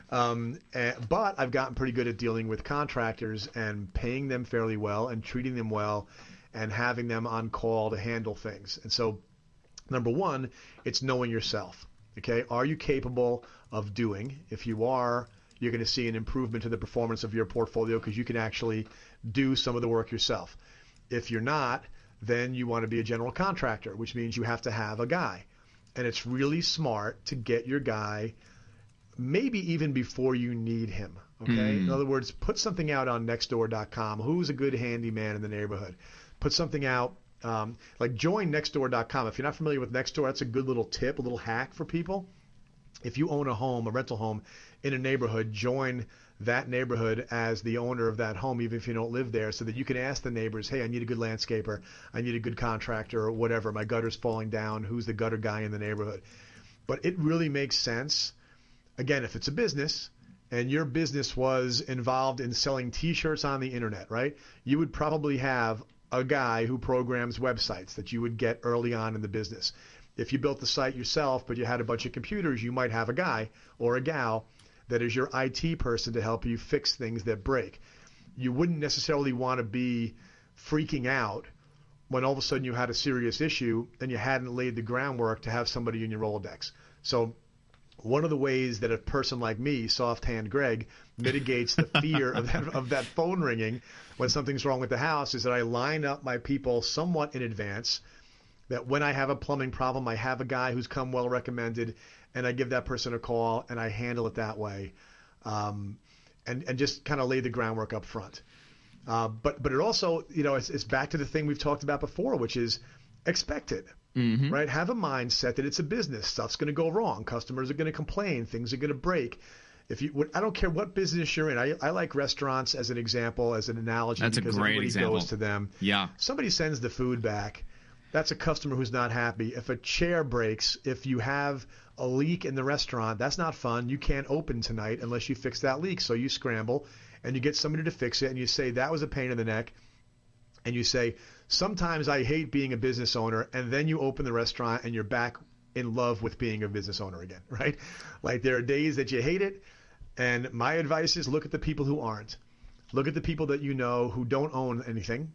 But I've gotten pretty good at dealing with contractors and paying them fairly well and treating them well and having them on call to handle things. And so, number one, it's knowing yourself. Okay, are you capable of doing? If you are, you're going to see an improvement to the performance of your portfolio because you can actually do some of the work yourself. If you're not, then you want to be a general contractor, which means you have to have a guy. And it's really smart to get your guy maybe even before you need him. Okay. In other words, put something out on Nextdoor.com. Who's a good handyman in the neighborhood? Put something out, like join Nextdoor.com. If you're not familiar with Nextdoor, that's a good little tip, a little hack for people. If you own a home, a rental home in a neighborhood, join that neighborhood as the owner of that home, even if you don't live there, so that you can ask the neighbors, hey, I need a good landscaper, I need a good contractor, or whatever. My gutter's falling down. Who's the gutter guy in the neighborhood? But it really makes sense. Again, if it's a business and your business was involved in selling T-shirts on the internet, right? You would probably have a guy who programs websites that you would get early on in the business. If you built the site yourself, but you had a bunch of computers, you might have a guy or a gal that is your IT person to help you fix things that break. You wouldn't necessarily want to be freaking out when all of a sudden you had a serious issue and you hadn't laid the groundwork to have somebody in your Rolodex. So one of the ways that a person like me, soft hand Greg, mitigates the fear of that phone ringing when something's wrong with the house is that I line up my people somewhat in advance, that when I have a plumbing problem, I have a guy who's come well recommended, and I give that person a call, and I handle it that way, and just kind of lay the groundwork up front. But it also, you know, it's back to the thing we've talked about before, which is expect it, right? Have a mindset that it's a business. Stuff's going to go wrong. Customers are going to complain. Things are going to break. I don't care what business you're in. I like restaurants as an example, as an analogy. That's because a great everybody example. goes to them. Yeah. Somebody sends the food back. That's a customer who's not happy. If a chair breaks, if you have a leak in the restaurant, that's not fun. You can't open tonight unless you fix that leak. So you scramble and you get somebody to fix it and you say, that was a pain in the neck. And you say, sometimes I hate being a business owner. And then you open the restaurant and you're back in love with being a business owner again, right? Like there are days that you hate it. And my advice is look at the people who aren't. Look at the people that you know who don't own anything.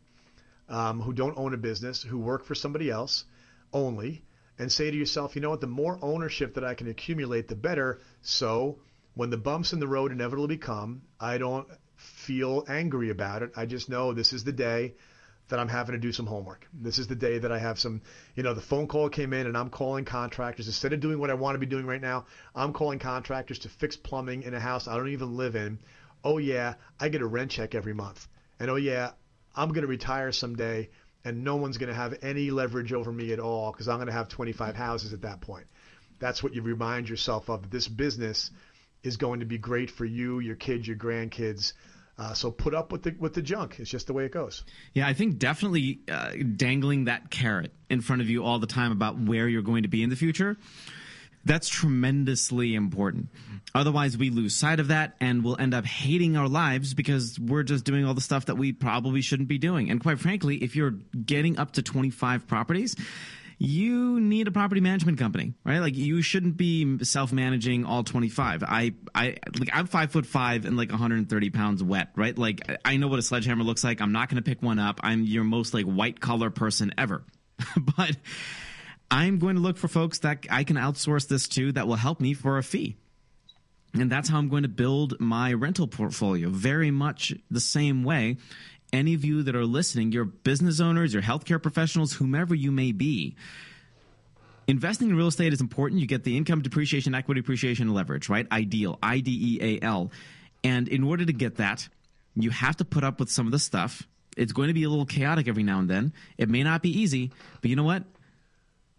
Who don't own a business, who work for somebody else only, and say to yourself, you know what, the more ownership that I can accumulate, the better. So when the bumps in the road inevitably come, I don't feel angry about it. I just know this is the day that I'm having to do some homework. This is the day that I have some, you know, the phone call came in and I'm calling contractors. Instead of doing what I want to be doing right now, I'm calling contractors to fix plumbing in a house I don't even live in. Oh, yeah, I get a rent check every month. And oh, yeah, I'm going to retire someday, and no one's going to have any leverage over me at all because I'm going to have 25 houses at that point. That's what you remind yourself of, that this business is going to be great for you, your kids, your grandkids. So put up with the junk. It's just the way it goes. Yeah, I think definitely dangling that carrot in front of you all the time about where you're going to be in the future, that's tremendously important. Otherwise, we lose sight of that and we'll end up hating our lives because we're just doing all the stuff that we probably shouldn't be doing. And quite frankly, if you're getting up to 25 properties, you need a property management company, right? Like you shouldn't be self-managing all I'm 5'5" and like 130 pounds wet, right? Like I know what a sledgehammer looks like. I'm not going to pick one up. I'm your most like white collar person ever, but I'm going to look for folks that I can outsource this to that will help me for a fee. And that's how I'm going to build my rental portfolio, very much the same way. Any of you that are listening, your business owners, your healthcare professionals, whomever you may be, investing in real estate is important. You get the income, depreciation, equity appreciation, and leverage, right? Ideal, IDEAL. And in order to get that, you have to put up with some of the stuff. It's going to be a little chaotic every now and then. It may not be easy, but you know what?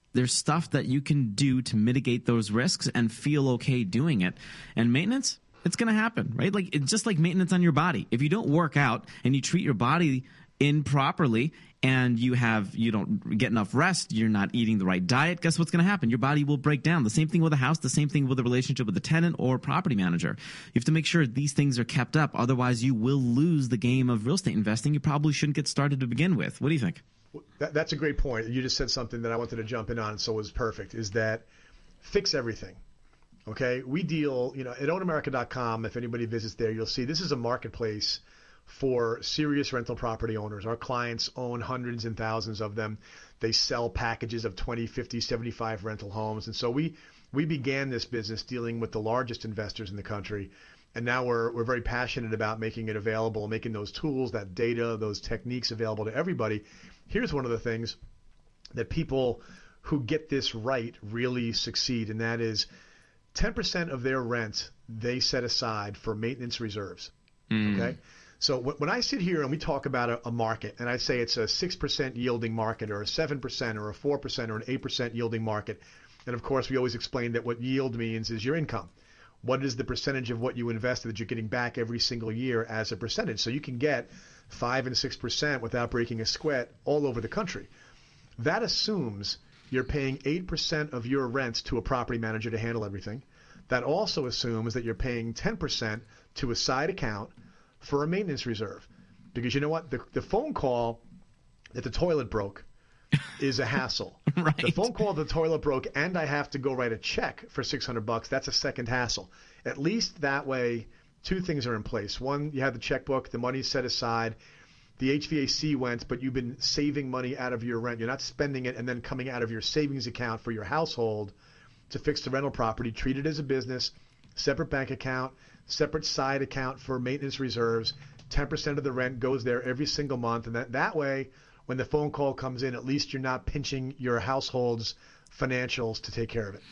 There's stuff that you can do to mitigate those risks and feel okay doing it. And maintenance, it's going to happen, right? Like it's just like maintenance on your body. If you don't work out and you treat your body improperly and you don't get enough rest, you're not eating the right diet, guess what's going to happen? Your body will break down. The same thing with a house, the same thing with a relationship with a tenant or property manager. You have to make sure these things are kept up. Otherwise, you will lose the game of real estate investing. You probably shouldn't get started to begin with. What do you think? That's a great point. You just said something that I wanted to jump in on, so it was perfect, is that fix everything. Okay? We deal, at ownamerica.com, if anybody visits there, you'll see this is a marketplace for serious rental property owners. Our clients own hundreds and thousands of them. They sell packages of 20, 50, 75 rental homes. And so we began this business dealing with the largest investors in the country. And now we're very passionate about making it available, making those tools, that data, those techniques available to everybody. Here's one of the things that people who get this right really succeed, and that is 10% of their rent they set aside for maintenance reserves. Okay? So when I sit here and we talk about a market, and I say it's a 6% yielding market or a 7% or a 4% or an 8% yielding market, and of course we always explain that what yield means is your income. What is the percentage of what you invested that you're getting back every single year as a percentage? So you can get 5 and 6% without breaking a sweat all over the country. That assumes you're paying 8% of your rent to a property manager to handle everything. That also assumes that you're paying 10% to a side account for a maintenance reserve. Because you know what? The phone call that the toilet broke is a hassle. Right. The phone call the toilet broke and I have to go write a check for $600, that's a second hassle. At least that way, two things are in place. One, you have the checkbook, the money's set aside, the HVAC went, but you've been saving money out of your rent. You're not spending it and then coming out of your savings account for your household to fix the rental property. Treat it as a business, separate bank account, separate side account for maintenance reserves. 10% of the rent goes there every single month, and that way, when the phone call comes in, at least you're not pinching your household's financials to take care of it.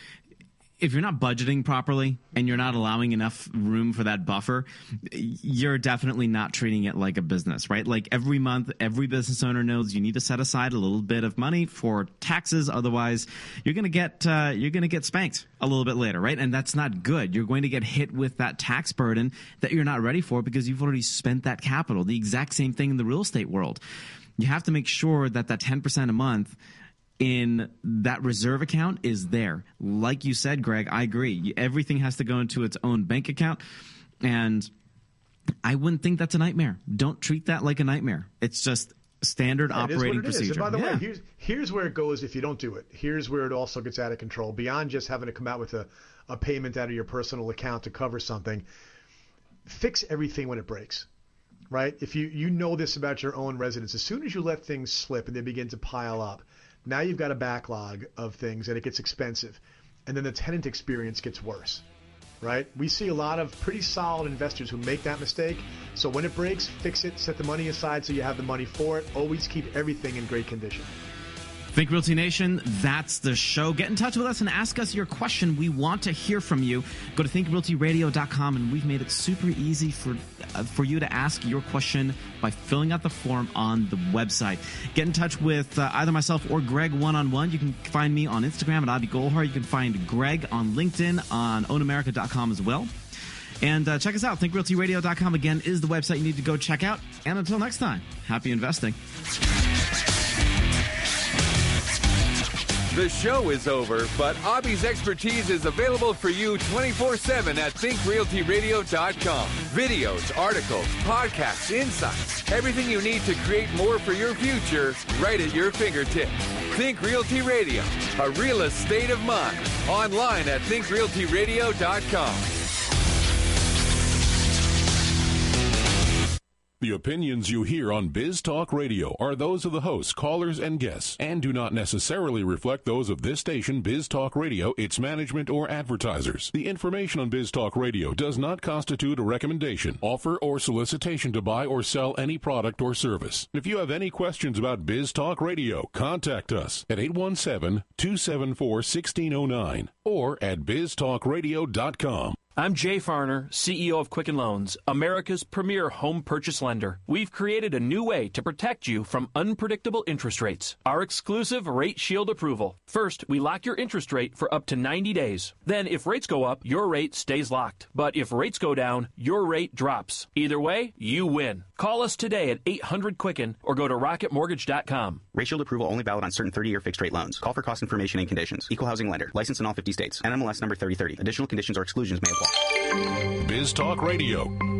If you're not budgeting properly and you're not allowing enough room for that buffer, you're definitely not treating it like a business, right? Like every month, every business owner knows you need to set aside a little bit of money for taxes. Otherwise, you're going to get spanked a little bit later, right? And that's not good. You're going to get hit with that tax burden that you're not ready for because you've already spent that capital. The exact same thing in the real estate world. You have to make sure that 10% a month in that reserve account is there. Like you said, Greg, I agree. Everything has to go into its own bank account. And I wouldn't think that's a nightmare. Don't treat that like a nightmare. It's just standard operating procedure. And by the way, here's where it goes if you don't do it. Here's where it also gets out of control. Beyond just having to come out with a payment out of your personal account to cover something, fix everything when it breaks. Right? If you know this about your own residence, as soon as you let things slip and they begin to pile up, now you've got a backlog of things and it gets expensive. And then the tenant experience gets worse. Right? We see a lot of pretty solid investors who make that mistake. So when it breaks, fix it, set the money aside so you have the money for it. Always keep everything in great condition. Think Realty Nation, that's the show. Get in touch with us and ask us your question. We want to hear from you. Go to thinkrealtyradio.com, and we've made it super easy for you to ask your question by filling out the form on the website. Get in touch with either myself or Greg one-on-one. You can find me on Instagram at Avi Golhar. You can find Greg on LinkedIn, on ownamerica.com as well. And check us out. thinkrealtyradio.com, again, is the website you need to go check out. And until next time, happy investing. The show is over, but Avi's expertise is available for you 24/7 at thinkrealtyradio.com. Videos, articles, podcasts, insights, everything you need to create more for your future right at your fingertips. Think Realty Radio, a real estate of mind. Online at thinkrealtyradio.com. The opinions you hear on Biz Talk Radio are those of the hosts, callers, and guests, and do not necessarily reflect those of this station, Biz Talk Radio, its management, or advertisers. The information on Biz Talk Radio does not constitute a recommendation, offer, or solicitation to buy or sell any product or service. If you have any questions about Biz Talk Radio, contact us at 817-274-1609 or at biztalkradio.com. I'm Jay Farner, CEO of Quicken Loans, America's premier home purchase lender. We've created a new way to protect you from unpredictable interest rates. Our exclusive Rate Shield approval. First, we lock your interest rate for up to 90 days. Then, if rates go up, your rate stays locked. But if rates go down, your rate drops. Either way, you win. Call us today at 800-QUICKEN or go to rocketmortgage.com. Rate Shield approval only valid on certain 30-year fixed-rate loans. Call for cost information and conditions. Equal housing lender. Licensed in all 50 states. NMLS number 3030. Additional conditions or exclusions may apply. Biz Talk Radio.